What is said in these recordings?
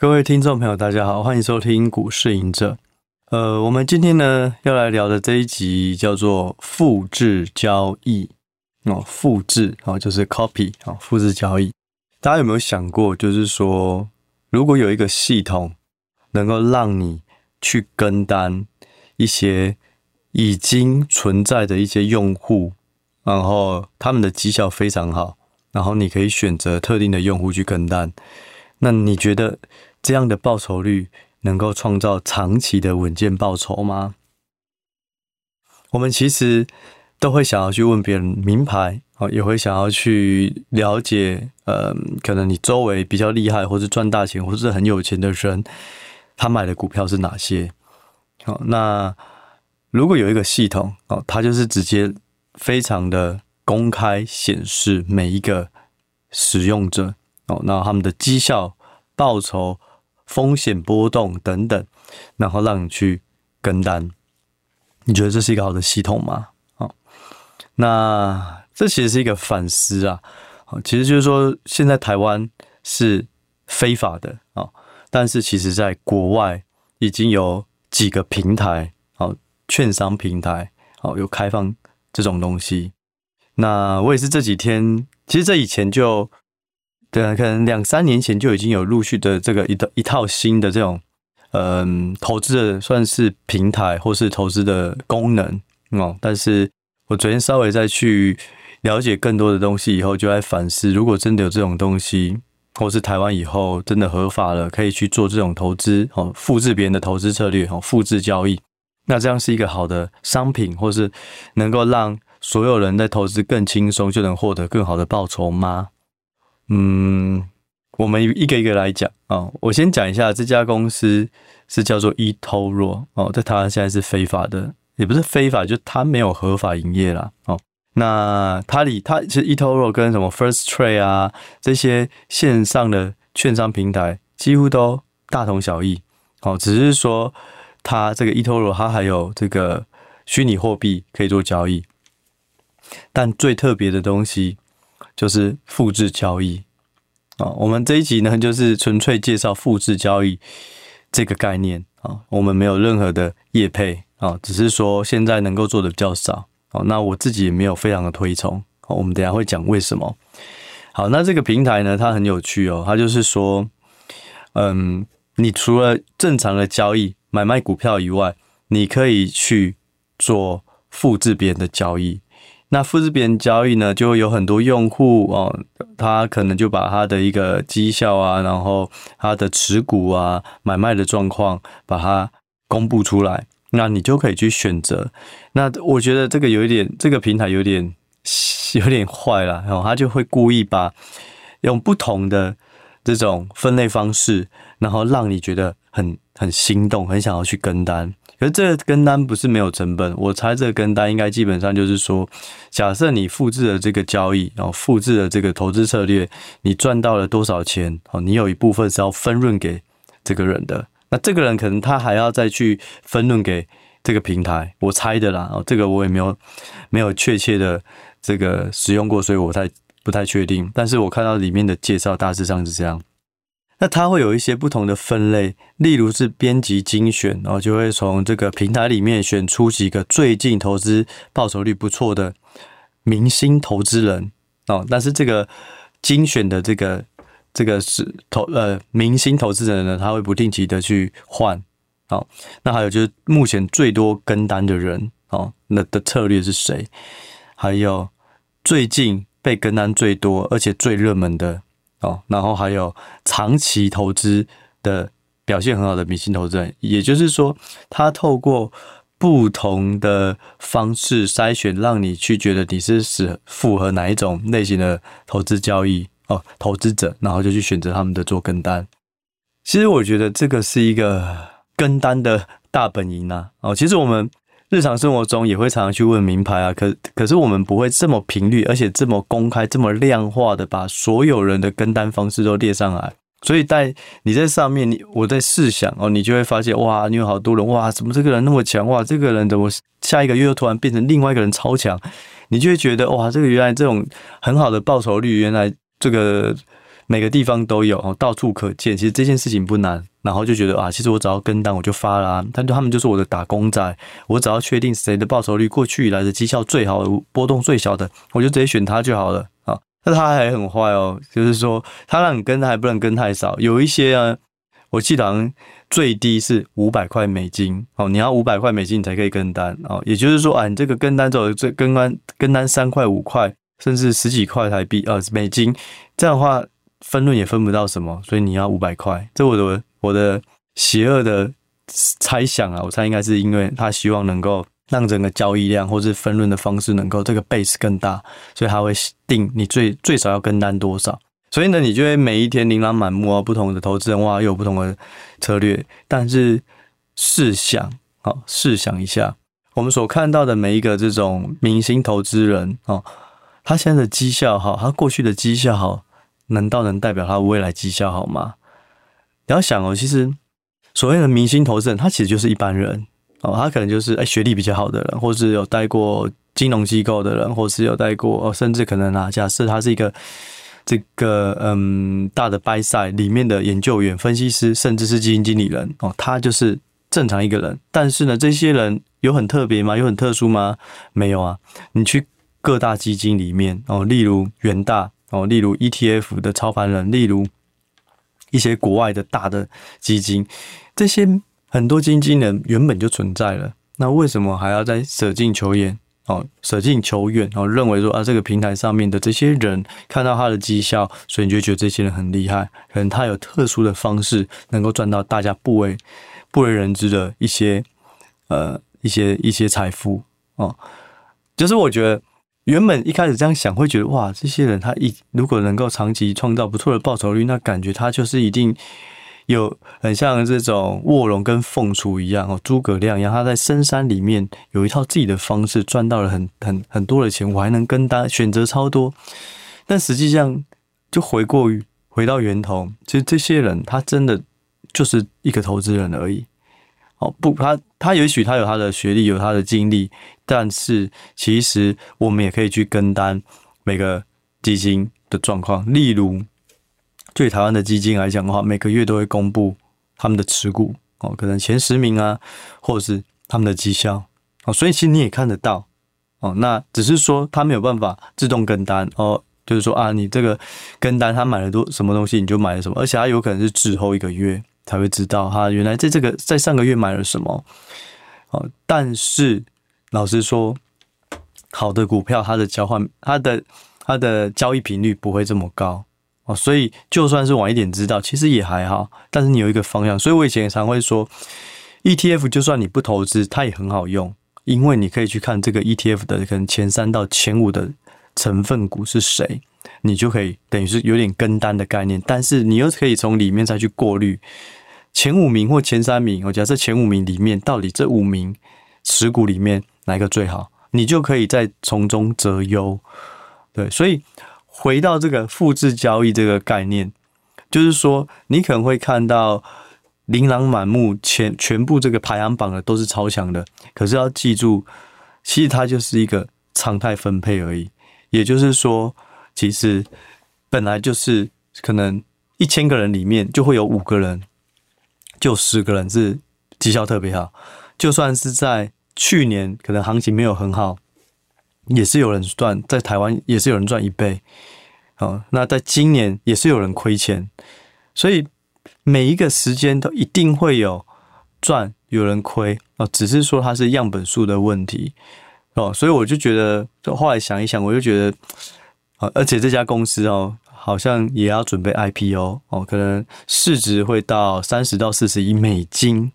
各位听众朋友，大家好，欢迎收听股市赢者。我们今天呢要来聊的这一集叫做复制交易复制就是 copy 复制交易。大家有没有想过，就是说，如果有一个系统能够让你去跟单一些已经存在的一些用户，然后他们的绩效非常好，然后你可以选择特定的用户去跟单，那你觉得这样的报酬率能够创造长期的稳健报酬吗？我们其实都会想要去问别人名牌，也会想要去了解可能你周围比较厉害或是赚大钱或是很有钱的人，他买的股票是哪些。那如果有一个系统，它就是直接非常的公开显示每一个使用者，那他们的绩效、报酬、风险波动等等，然后让你去跟单，你觉得这是一个好的系统吗？那这其实是一个反思啊，其实就是说现在台湾是非法的，但是其实在国外已经有几个平台，券商平台有开放这种东西。那我也是这几天，其实这以前就可能2-3年前就已经有陆续的这个一套新的这种投资的算是平台或是投资的功能但是我昨天稍微再去了解更多的东西以后，就在反思，如果真的有这种东西，或是台湾以后真的合法了，可以去做这种投资复制别人的投资策略复制交易，那这样是一个好的商品，或是能够让所有人在投资更轻松就能获得更好的报酬吗？我们一个一个来讲我先讲一下这家公司是叫做 eToro 在台湾现在是非法的，也不是非法，就它没有合法营业啦那它其实 eToro 跟什么 First Trade 啊这些线上的券商平台几乎都大同小异只是说它这个 eToro 它还有这个虚拟货币可以做交易，但最特别的东西就是复制交易我们这一集呢就是纯粹介绍复制交易这个概念我们没有任何的业配只是说现在能够做的比较少那我自己也没有非常的推崇我们等一下会讲为什么。好，那这个平台呢它很有趣它就是说你除了正常的交易买卖股票以外，你可以去做复制别人的交易。那复制别人交易呢，就会有很多用户他可能就把他的一个绩效啊，然后他的持股啊、买卖的状况把它公布出来，那你就可以去选择。那我觉得这个平台有点坏啦他就会故意用不同的这种分类方式，然后让你觉得很心动，很想要去跟单。可是这个跟单不是没有成本，我猜这个跟单应该基本上就是说，假设你复制了这个交易，然后复制了这个投资策略，你赚到了多少钱，你有一部分是要分润给这个人的。那这个人可能他还要再去分润给这个平台，我猜的啦，这个我也没有确切的这个使用过，所以我不太确定。但是我看到里面的介绍大致上是这样。那它会有一些不同的分类，例如是编辑精选，然后就会从这个平台里面选出几个最近投资报酬率不错的明星投资人但是这个精选的这个是明星投资人呢，他会不定期的去换那还有就是目前最多跟单的人那的策略是谁，还有最近被跟单最多而且最热门的然后还有长期投资的表现很好的明星投资人，也就是说他透过不同的方式筛选，让你去觉得你是符合哪一种类型的投资交易投资者，然后就去选择他们的做跟单。其实我觉得这个是一个跟单的大本营其实我们日常生活中也会常常去问名牌可是我们不会这么频率，而且这么公开、这么量化的把所有人的跟单方式都列上来。所以你在上面，我在试想你就会发现哇，你有好多人哇，怎么这个人那么强哇，这个人怎么下一个月又突然变成另外一个人超强，你就会觉得哇，这个原来这种很好的报酬率，原来这个每个地方都有，到处可见。其实这件事情不难，然后就觉得啊，其实我只要跟单我就发啦。他们就是我的打工仔，我只要确定谁的报酬率过去以来的绩效最好的、波动最小的，我就直接选他就好了啊。但他还很坏哦，就是说他让你跟他还不能跟太少，有一些啊，我记得好像最低是$500哦，你要$500你才可以跟单哦。也就是说啊，你这个跟单之后，跟单3块5块，甚至10几块台币美金，这样的话分润也分不到什么，所以你要$500。这我的邪恶的猜想啊，我猜应该是因为他希望能够让整个交易量或是分润的方式能够这个 base 更大，所以他会定你最少要跟单多少。所以呢，你就会每一天琳琅满目啊，不同的投资人哇，又有不同的策略。但是试想一下，我们所看到的每一个这种明星投资人哦，他现在的绩效好，他过去的绩效好，难道能代表他未来绩效好吗？你要想哦，其实所谓的明星投资人，他其实就是一般人哦，他可能就是学历比较好的人，或是有待过金融机构的人，或是有待过甚至可能假设他是一个这个大的 buy side 里面的研究员、分析师，甚至是基金经理人哦，他就是正常一个人。但是呢，这些人有很特别吗？有很特殊吗？没有啊。你去各大基金里面哦，例如元大哦，例如 ETF 的操盘人，例如一些国外的大的基金，这些很多基金经理人原本就存在了，那为什么还要再舍近求远？舍近求远，认为说这个平台上面的这些人看到他的绩效，所以你就觉得这些人很厉害，可能他有特殊的方式能够赚到大家不为人知的一些财富哦。就是我觉得原本一开始这样想，会觉得哇，这些人他如果能够长期创造不错的报酬率，那感觉他就是一定有很像这种卧龙跟凤雏一样诸葛亮一样，他在深山里面有一套自己的方式，赚到了很多的钱，我还能跟单，选择超多。但实际上就回到源头，其实这些人他真的就是一个投资人而已。不，他也许他有他的学历，有他的经历，但是其实我们也可以去跟单每个基金的状况，例如对台湾的基金来讲的话，每个月都会公布他们的持股可能前10名啊，或者是他们的绩效所以其实你也看得到那只是说他没有办法自动跟单就是说你这个跟单他买了什么东西你就买了什么，而且他有可能是滞后1个月才会知道他原来在上个月买了什么但是老实说，好的股票它的交易频率不会这么高所以就算是晚一点知道，其实也还好。但是你有一个方向，所以我以前也常会说 ，ETF 就算你不投资，它也很好用，因为你可以去看这个 ETF 的可能前3到前5的成分股是谁，你就可以等于是有点跟单的概念。但是你又可以从里面再去过滤前5名或前3名，假设前5名里面到底这5名持股里面哪一个最好，你就可以再从中择优。对，所以回到这个复制交易这个概念，就是说你可能会看到琳琅满目全部这个排行榜的都是超强的，可是要记住，其实它就是一个常态分配而已。也就是说，其实本来就是可能1000个人里面就会有5个人，就10个人是绩效特别好，就算是在去年可能行情没有很好，也是有人赚，在台湾也是有人赚1倍那在今年也是有人亏钱，所以每一个时间都一定会有赚有人亏只是说它是样本数的问题所以我就觉得，后来想一想，我就觉得而且这家公司好像也要准备 IPO 可能市值会到30到40亿美金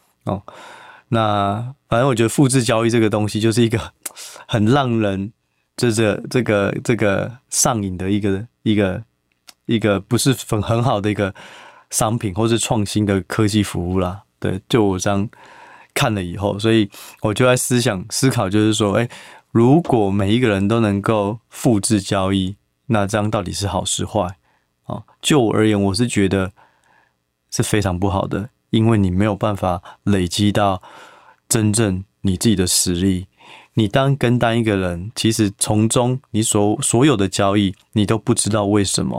那反正我觉得复制交易这个东西就是一个很让人这个上瘾的一个不是很好的一个商品或是创新的科技服务啦。对，就我这样看了以后，所以我就在思考，就是说，如果每一个人都能够复制交易，那这样到底是好是坏？就我而言，我是觉得是非常不好的，因为你没有办法累积到真正你自己的实力。你当跟单一个人，其实从中你所有的交易，你都不知道为什么，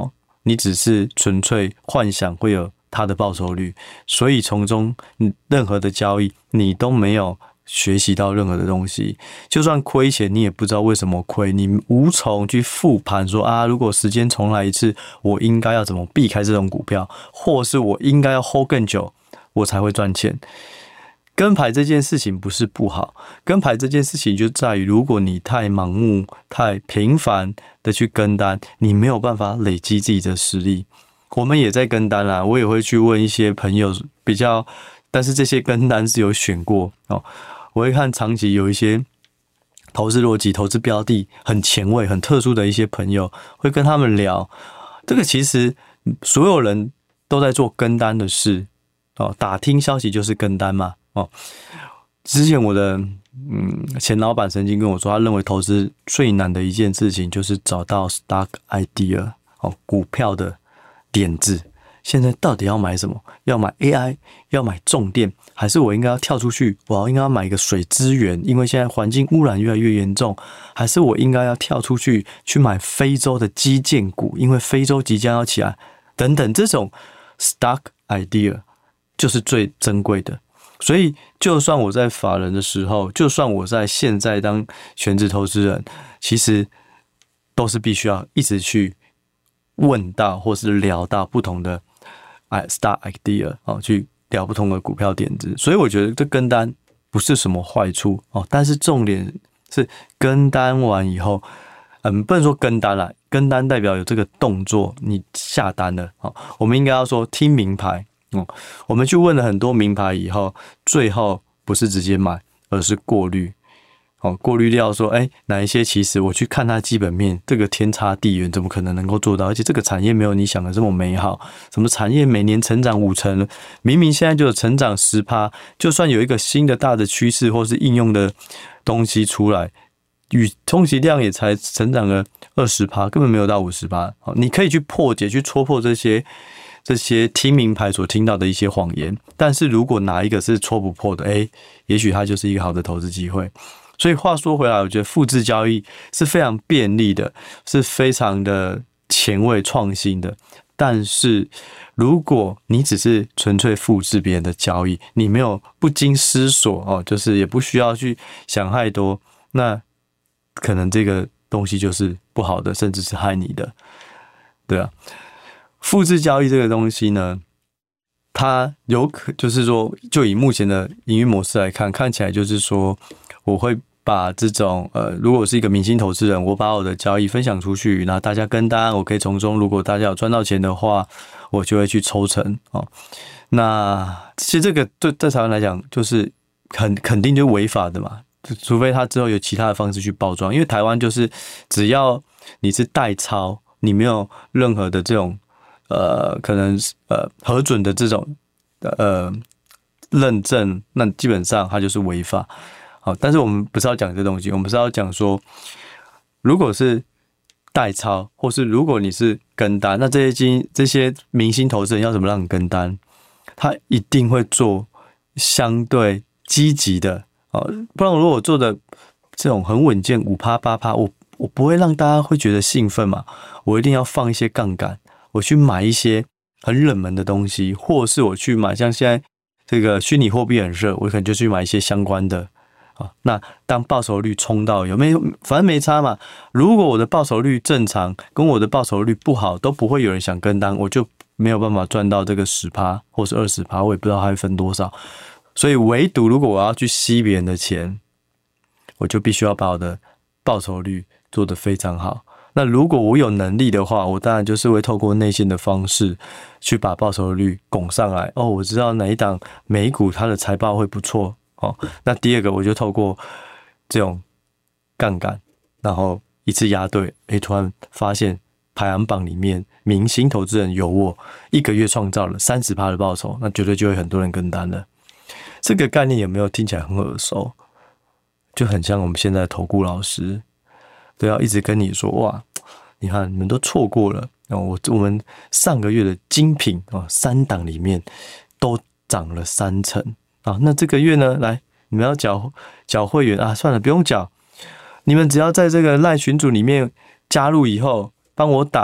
你只是纯粹幻想会有它的报酬率，所以从中任何的交易你都没有学习到任何的东西，就算亏钱你也不知道为什么亏，你无从去复盘说啊，如果时间重来一次，我应该要怎么避开这种股票，或是我应该要 hold 更久我才会赚钱。跟牌这件事情不是不好，跟牌这件事情就在于，如果你太盲目、太频繁的去跟单，你没有办法累积自己的实力。我们也在跟单啦，我也会去问一些朋友比较，但是这些跟单是有选过哦。我会看长期有一些投资逻辑、投资标的很前卫、很特殊的一些朋友，会跟他们聊。这个其实所有人都在做跟单的事哦，打听消息就是跟单嘛。哦，之前我的前老板曾经跟我说，他认为投资最难的一件事情就是找到 stock idea 哦，股票的点子。现在到底要买什么？要买 AI， 要买重电，还是我应该要跳出去？我应该要买一个水资源，因为现在环境污染越来越严重，还是我应该要跳出去买非洲的基建股，因为非洲即将要起来，等等，这种 stock idea 就是最珍贵的。所以就算我在法人的时候，就算我在现在当全职投资人，其实都是必须要一直去问到或是聊到不同的stock idea 去聊不同的股票点子。所以我觉得这跟单不是什么坏处但是重点是跟单完以后，不能说跟单啦，跟单代表有这个动作，你下单了我们应该要说听名牌。我们去问了很多名牌以后，最后不是直接买，而是过滤。过滤掉说，哪一些其实我去看它基本面，这个天差地远，怎么可能能够做到？而且这个产业没有你想的这么美好。什么产业每年成长5%，明明现在就有成长10%，就算有一个新的大的趋势或是应用的东西出来，充其量也才成长了20%，根本没有到50%。你可以去破解、去戳破这些听名牌所听到的一些谎言，但是如果哪一个是戳不破的，也许它就是一个好的投资机会。所以话说回来，我觉得复制交易是非常便利的，是非常的前卫创新的。但是如果你只是纯粹复制别人的交易，你没有不经思索就是也不需要去想太多，那可能这个东西就是不好的，甚至是害你的。对啊。复制交易这个东西呢，它就是说，就以目前的营运模式来看，看起来就是说，我会把这种如果我是一个明星投资人，我把我的交易分享出去，那大家跟单，我可以从中，如果大家有赚到钱的话，我就会去抽成那其实这个在台湾来讲，就是肯定就违法的嘛，除非他之后有其他的方式去包装，因为台湾就是只要你是代抄，你没有任何的这种可能核准的这种认证，那基本上它就是违法。好，但是我们不是要讲这东西，我们是要讲说，如果是代抄，或是如果你是跟单，那这些明星投资人要怎么让你跟单？他一定会做相对积极的不然如果我做的这种很稳健5%、8%，我不会让大家会觉得兴奋嘛，我一定要放一些杠杆。我去买一些很冷门的东西，或是我去买像现在这个虚拟货币很热，我可能就去买一些相关的那当报酬率冲到反正没差嘛。如果我的报酬率正常，跟我的报酬率不好，都不会有人想跟单，我就没有办法赚到这个10%或是20%，我也不知道它会分多少。所以唯独如果我要去吸别人的钱，我就必须要把我的报酬率做得非常好。那如果我有能力的话，我当然就是会透过内线的方式去把报酬率拱上来。我知道哪一档美股它的财报会不错那第二个我就透过这种杠杆，然后一次押对，突然发现排行榜里面明星投资人有我1个月创造了30%的报酬，那绝对就会很多人跟单了。这个概念有没有听起来很耳熟？就很像我们现在的投顾老师都要一直跟你说，哇，你看你们都错过了我们上个月的精品3档里面都涨了30%那这个月呢，来你们要缴会员算了，不用缴，你们只要在这个LINE群组里面加入以后，帮我打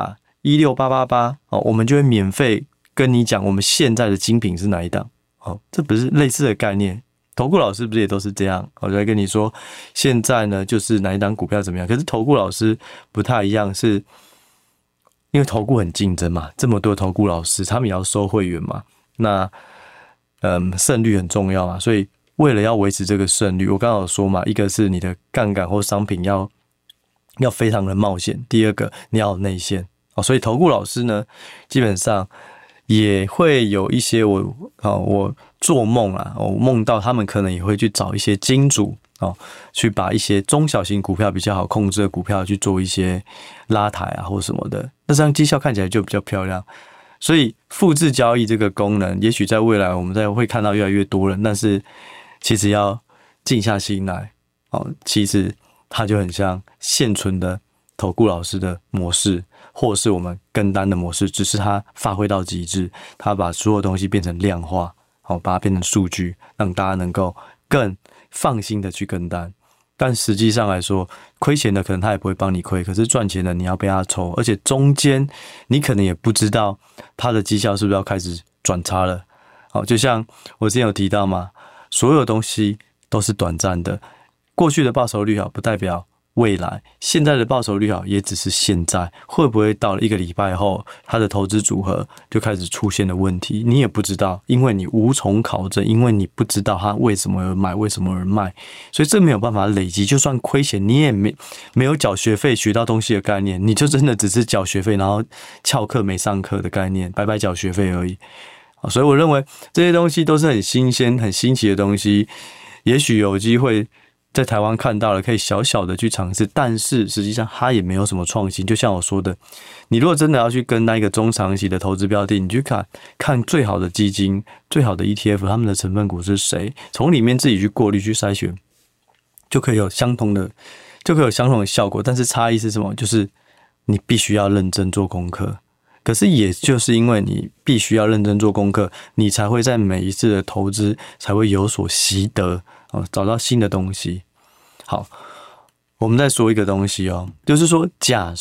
16888我们就会免费跟你讲我们现在的精品是哪一档。这不是类似的概念？投顾老师不是也都是这样？我就会跟你说，现在呢就是哪一档股票怎么样。可是投顾老师不太一样，是因为投顾很竞争嘛，这么多投顾老师，他们也要收会员嘛。那胜率很重要嘛，所以为了要维持这个胜率，我刚刚有说嘛，一个是你的杠杆或商品要非常的冒险，第二个你要有内线所以投顾老师呢，基本上也会有一些我做梦啊，我梦到他们可能也会去找一些金主去把一些中小型股票比较好控制的股票去做一些拉抬啊或什么的，那这样绩效看起来就比较漂亮。所以复制交易这个功能，也许在未来我们会看到越来越多人，但是其实要静下心来其实它就很像现存的投顾老师的模式，或是我们跟单的模式，只是它发挥到极致，它把所有东西变成量化把它变成数据，让大家能够更放心的去跟单。但实际上来说，亏钱的可能他也不会帮你亏，可是赚钱的你要被他抽，而且中间你可能也不知道他的绩效是不是要开始转差了。就像我之前有提到嘛，所有东西都是短暂的，过去的报酬率好不代表未来，现在的报酬率好也只是现在，会不会到了1个礼拜后，他的投资组合就开始出现了问题，你也不知道，因为你无从考证，因为你不知道他为什么而买，为什么而卖，所以这没有办法累积，就算亏钱，你也没有缴学费学到东西的概念，你就真的只是缴学费，然后翘课没上课的概念，白白缴学费而已。所以我认为这些东西都是很新鲜、很新奇的东西，也许有机会在台湾看到了，可以小小的去尝试，但是实际上它也没有什么创新。就像我说的，你如果真的要去跟那一个中长期的投资标的，你去看最好的基金、最好的 ETF， 他们的成分股是谁，从里面自己去过滤、去筛选，就可以有相同的效果。但是差异是什么？就是你必须要认真做功课。可是也就是因为你必须要认真做功课，你才会在每一次的投资才会有所习得找到新的东西。好，我们再说一个东西就是说假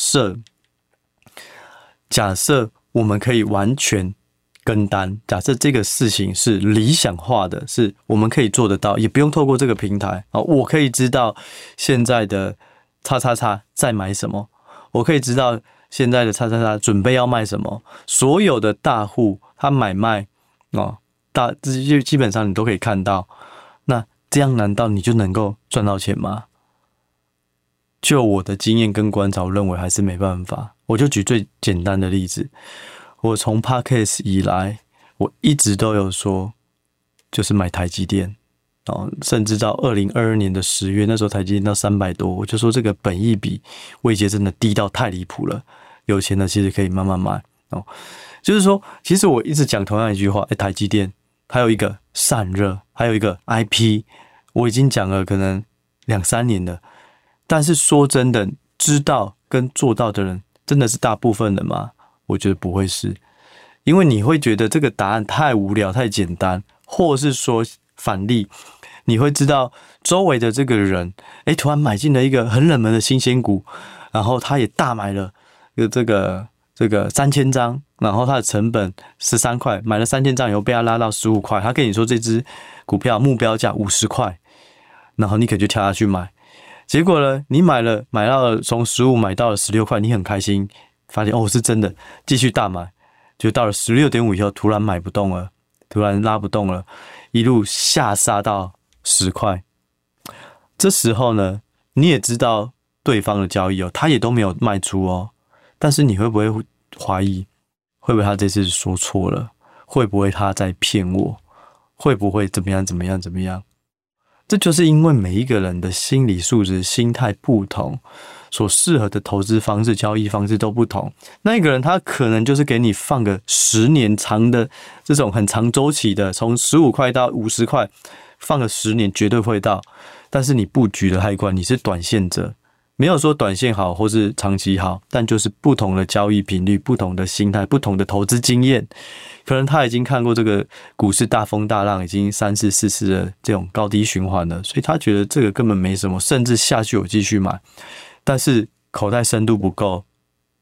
设我们可以完全跟单，假设这个事情是理想化的，是我们可以做得到，也不用透过这个平台我可以知道现在的叉叉叉在买什么，我可以知道现在的叉叉叉准备要卖什么，所有的大户他买卖基本上你都可以看到，那这样难道你就能够赚到钱吗？就我的经验跟观察，我认为还是没办法。我就举最简单的例子，我从 Podcast 以来，我一直都有说，就是买台积电甚至到2022年的10月，那时候台积电到300多，我就说这个本益比位阶真的低到太离谱了，有钱的其实可以慢慢买就是说，其实我一直讲同样一句话，台积电还有一个散热，还有一个 IP， 我已经讲了可能2-3年了，但是说真的，知道跟做到的人真的是大部分人吗？我觉得不会是，因为你会觉得这个答案太无聊、太简单，或是说反例，你会知道周围的这个人，突然买进了一个很冷门的新鲜股，然后他也大买了这个3000张，然后他的成本13块，买了3000张以后被他拉到15块，他跟你说这支股票目标价50块，然后你可就跳下去买，结果呢，你买到了从15买到了16块，你很开心，发现是真的，继续大买，就到了16.5以后，突然买不动了，突然拉不动了，一路下杀到10块。这时候呢，你也知道对方的交易他也都没有卖出但是你会不会怀疑，会不会他这次说错了？会不会他在骗我？会不会怎么样？这就是因为每一个人的心理素质、心态不同，所适合的投资方式、交易方式都不同。那一个人他可能就是给你放个10年长的这种很长周期的，从15块到50块，放个10年绝对会到。但是你布局的太快，你是短线者，没有说短线好或是长期好，但就是不同的交易频率、不同的心态、不同的投资经验，可能他已经看过这个股市大风大浪，已经3次4次的这种高低循环了，所以他觉得这个根本没什么，甚至下去有继续买，但是口袋深度不够，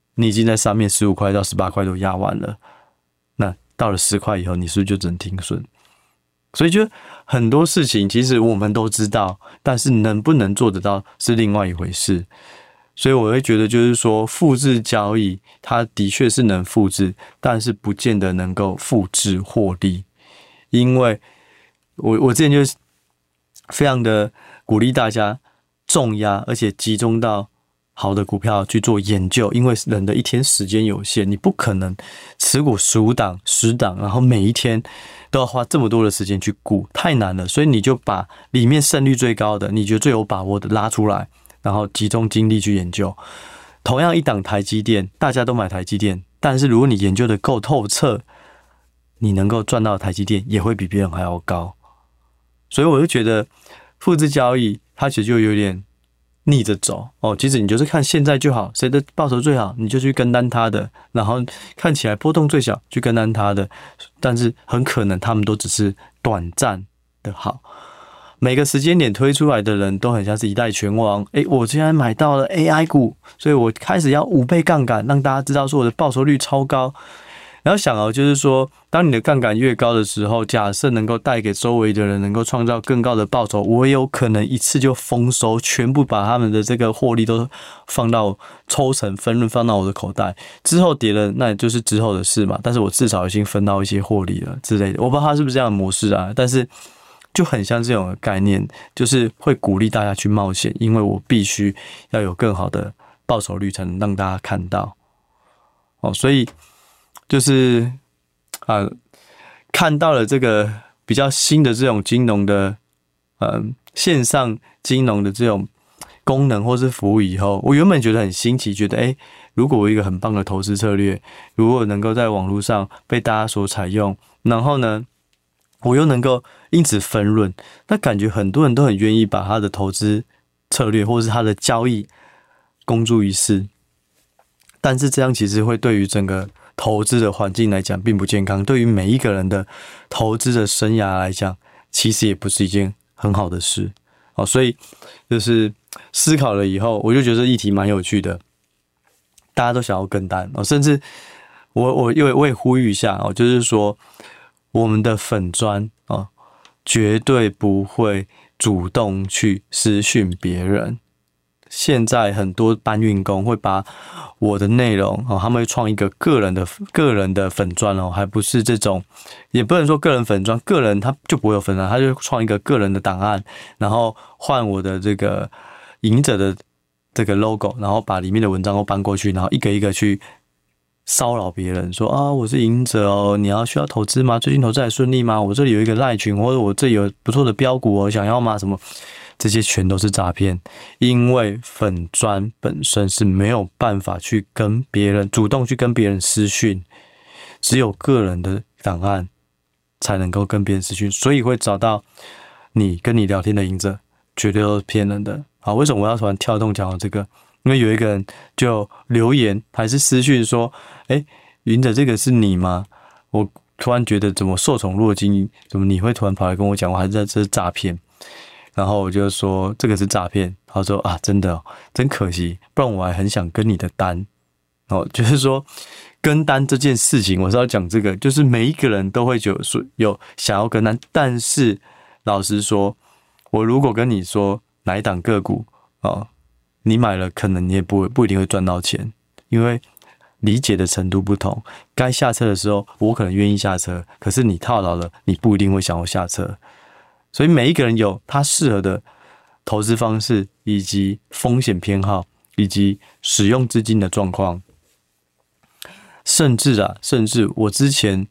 你已经在上面15块到18块都压完了，那到了10块以后，你是不是就只能停损？所以就很多事情其实我们都知道，但是能不能做得到是另外一回事。所以我会觉得就是说，复制交易它的确是能复制，但是不见得能够复制获利。因为我之前就是非常的鼓励大家重压，而且集中到好的股票去做研究，因为人的一天时间有限，你不可能持股10档，然后每一天都要花这么多的时间去顾，太难了。所以你就把里面胜率最高的，你觉得最有把握的拉出来，然后集中精力去研究。同样一档台积电，大家都买台积电，但是如果你研究的够透彻，你能够赚到台积电也会比别人还要高。所以我就觉得复制交易它其实就有点逆着走哦，其实你就是看现在就好，谁的报酬最好，你就去跟单他的，然后看起来波动最小，去跟单他的，但是很可能他们都只是短暂的好。每个时间点推出来的人都很像是一代拳王，我现在买到了 AI 股，所以我开始要5倍杠杆，让大家知道说我的报酬率超高。然后想就是说，当你的杠杆越高的时候，假设能够带给周围的人能够创造更高的报酬，我有可能一次就丰收，全部把他们的这个获利都放到抽成分润放到我的口袋。之后跌了，那也就是之后的事嘛。但是我至少已经分到一些获利了之类的。我不知道他是不是这样的模式啊，但是就很像这种概念，就是会鼓励大家去冒险，因为我必须要有更好的报酬率才能让大家看到。所以就是看到了这个比较新的这种金融的线上金融的这种功能或是服务以后，我原本觉得很新奇，觉得如果我有一个很棒的投资策略，如果能够在网络上被大家所采用，然后呢我又能够因此分润，那感觉很多人都很愿意把他的投资策略或是他的交易公诸于世。但是这样其实会对于整个投资的环境来讲并不健康，对于每一个人的投资的生涯来讲，其实也不是一件很好的事。所以就是思考了以后，我就觉得这议题蛮有趣的，大家都想要跟单，甚至我也呼吁一下，就是说我们的粉专绝对不会主动去私讯别人。现在很多搬运工会把我的内容他们会创一个个人的粉专还不是这种，也不能说个人粉专，个人他就不会有粉专，他就创一个个人的档案，然后换我的这个赢者的这个 logo， 然后把里面的文章都搬过去，然后一个一个去骚扰别人说我是赢者你需要投资吗？最近投资还顺利吗？我这里有一个赖群，或者我这里有不错的标股想要吗？什么？这些全都是诈骗，因为粉专本身是没有办法去跟别人主动去跟别人私讯，只有个人的档案才能够跟别人私讯，所以会找到你跟你聊天的赢者绝对都是骗人的。好，为什么我要突然跳动讲到这个？因为有一个人就留言还是私讯说赢者这个是你吗？我突然觉得怎么受宠若惊，怎么你会突然跑来跟我讲，我还是这是诈骗。然后我就说这个是诈骗，他说真的真可惜，不然我还很想跟你的单。就是说跟单这件事情，我是要讲这个，就是每一个人都会有想要跟单，但是老实说，我如果跟你说哪一档个股你买了可能你也不一定会赚到钱，因为理解的程度不同，该下车的时候我可能愿意下车，可是你套牢了，你不一定会想要下车。所以每一个人有他适合的投资方式，以及风险偏好，以及使用资金的状况。甚至我之前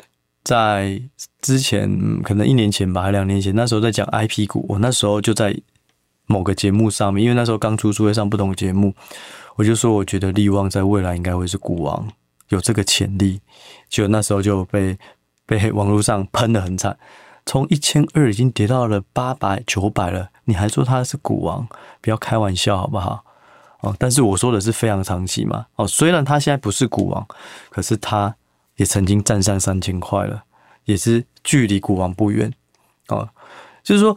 可能1年前吧，还2年前，那时候在讲 IP 股，我那时候就在某个节目上面，因为那时候刚出会上不同的节目，我就说我觉得力旺在未来应该会是股王，有这个潜力。结果那时候就被网络上喷得很惨。从1200已经跌到了800、900了，你还说他是股王，不要开玩笑好不好？但是我说的是非常长期嘛。虽然他现在不是股王，可是他也曾经站上3000块了，也是距离股王不远。就是说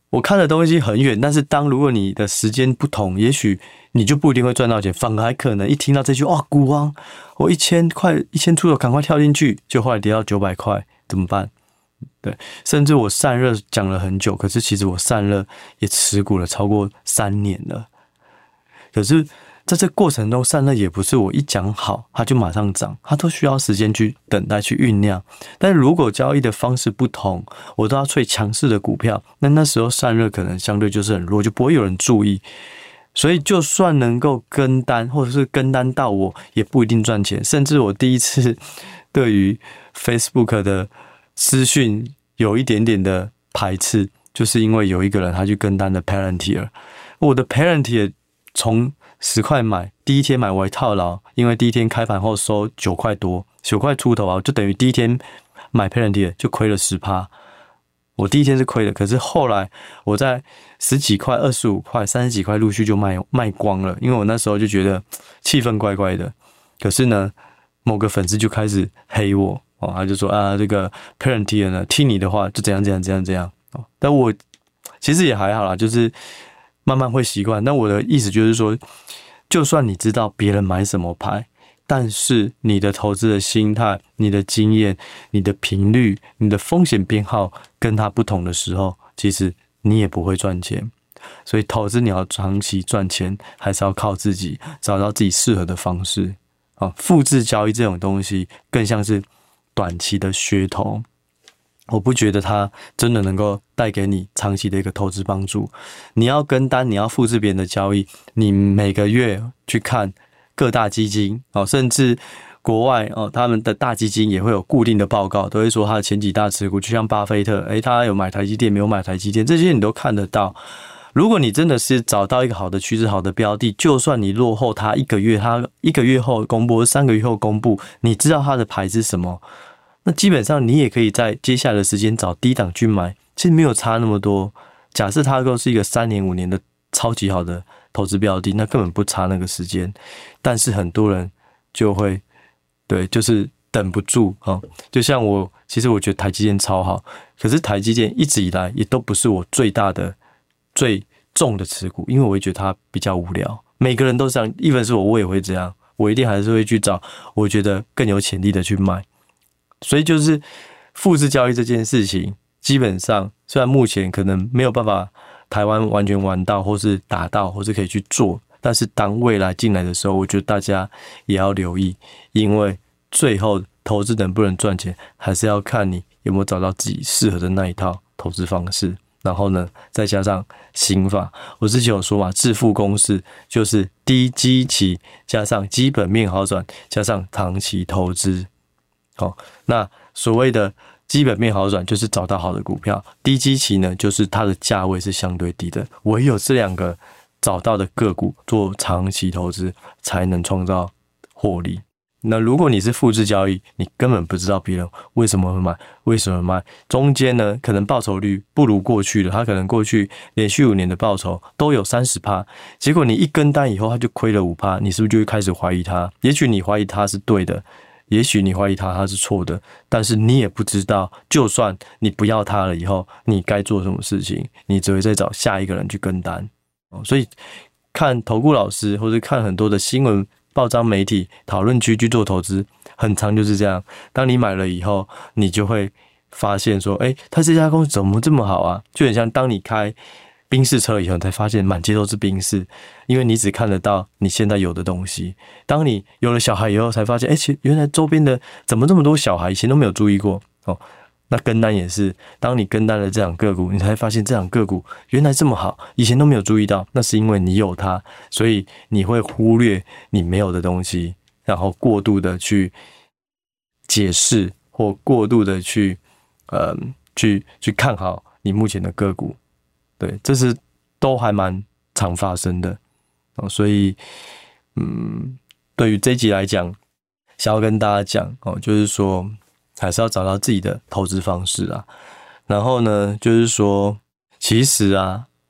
我看的东西很远，但是如果你的时间不同，也许你就不一定会赚到钱，反而还可能一听到这句哇，股王，我1000出头赶快跳进去，就后来跌到900块，怎么办？对，甚至我散热讲了很久，可是其实我散热也持股了超过3年了，可是在这过程中，散热也不是我一讲好它就马上涨，它都需要时间去等待去酝酿。但如果交易的方式不同，我都要最强势的股票，那时候散热可能相对就是很弱，就不会有人注意。所以就算能够跟单，或者是跟单到我，也不一定赚钱。甚至我第一次对于 Facebook 的资讯有一点点的排斥，就是因为有一个人他去跟单的 Palantir， 我的 Palantir 从10块买，第一天买我还套牢，因为第一天开盘后收9块多，9块出头啊，就等于第一天买 Palantir 就亏了 10%。我第一天是亏的，可是后来我在10几块、25块、30几块陆续就卖光了，因为我那时候就觉得气氛怪怪的。可是呢，某个粉丝就开始黑我哦，他就说啊，这个 Palantir 呢，听你的话就怎样哦。但我其实也还好啦，就是慢慢会习惯。但我的意思就是说，就算你知道别人买什么牌，但是你的投资的心态、你的经验、你的频率、你的风险偏好跟他不同的时候，其实你也不会赚钱。所以投资你要长期赚钱，还是要靠自己找到自己适合的方式。复制交易这种东西更像是短期的噱头，我不觉得它真的能够带给你长期的一个投资帮助。你要跟单，你要复制别人的交易，你每个月去看各大基金，甚至国外他们的大基金也会有固定的报告，都会说他的前几大持股，就像巴菲特，他有买台积电，没有买台积电，这些你都看得到。如果你真的是找到一个好的趋势、好的标的，就算你落后他1个月，他1个月后公布或3个月后公布，你知道他的牌是什么，那基本上你也可以在接下来的时间找低档去买，其实没有差那么多。假设它都是一个3年5年的超级好的投资标的，那根本不差那个时间。但是很多人就会就是等不住就像其实我觉得台积电超好，可是台积电一直以来也都不是我最大的最重的持股，因为我会觉得它比较无聊。每个人都这样，even是我也会这样，我一定还是会去找我觉得更有潜力的去买。所以就是复制交易这件事情，基本上虽然目前可能没有办法台湾完全玩到，或是达到，或是可以去做，但是当未来进来的时候，我觉得大家也要留意，因为最后投资能不能赚钱，还是要看你有没有找到自己适合的那一套投资方式。然后呢，再加上心法，我之前有说嘛，致富公式就是低基期加上基本面好转加上长期投资。那所谓的基本面好转就是找到好的股票，低基期呢就是它的价位是相对低的，唯有这2个找到的个股做长期投资才能创造获利。那如果你是复制交易，你根本不知道别人为什么会买，为什么卖，中间呢可能报酬率不如过去的，他可能过去连续5年的报酬都有 30%， 结果你一跟单以后他就亏了 5%， 你是不是就会开始怀疑他？也许你怀疑他是对的，也许你怀疑他是错的，但是你也不知道，就算你不要他了以后，你该做什么事情，你只会再找下一个人去跟单。所以看投顾老师或者看很多的新闻报章媒体讨论区去做投资，很常就是这样。当你买了以后，你就会发现说，他这家公司怎么这么好啊？就很像当你开宾士车以后，你才发现满街都是宾士，因为你只看得到你现在有的东西。当你有了小孩以后，才发现，原来周边的怎么这么多小孩，以前都没有注意过那跟单也是，当你跟单了这档个股，你才发现这档个股原来这么好，以前都没有注意到，那是因为你有它，所以你会忽略你没有的东西，然后过度的去解释或过度的去看好你目前的个股。对，这是都还蛮常发生的所以对于这一集来讲，想要跟大家讲就是说还是要找到自己的投资方式啊。然后呢，就是说其实啊，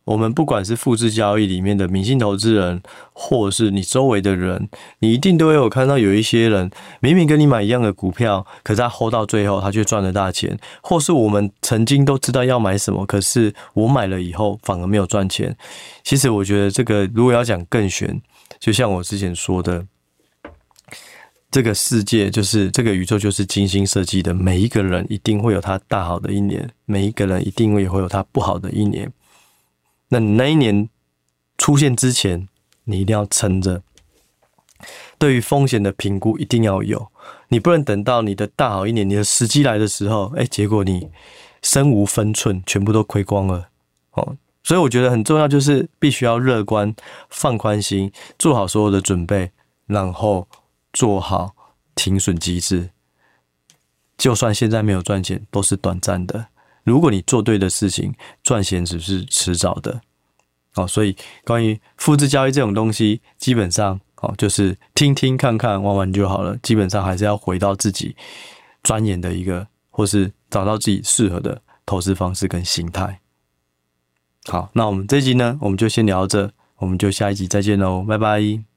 我们不管是复制交易里面的明星投资人，或是你周围的人，你一定都会有看到有一些人明明跟你买一样的股票，可是他 hold 到最后他却赚了大钱，或是我们曾经都知道要买什么，可是我买了以后反而没有赚钱。其实我觉得这个如果要讲更玄，就像我之前说的，这个世界就是这个宇宙就是精心设计的，每一个人一定会有他大好的一年，每一个人一定也会有他不好的一年。那你那一年出现之前，你一定要撑着。对于风险的评估一定要有，你不能等到你的大好一年，你的时机来的时候，结果你身无分寸，全部都亏光了。所以我觉得很重要，就是必须要乐观、放宽心，做好所有的准备，然后做好停损机制。就算现在没有赚钱，都是短暂的。如果你做对的事情，赚钱只是迟早的。所以关于复制交易这种东西，基本上就是听听看看玩玩就好了，基本上还是要回到自己钻研的一个，或是找到自己适合的投资方式跟心态。好，那我们这一集呢，我们就先聊到这，我们就下一集再见喽，拜拜。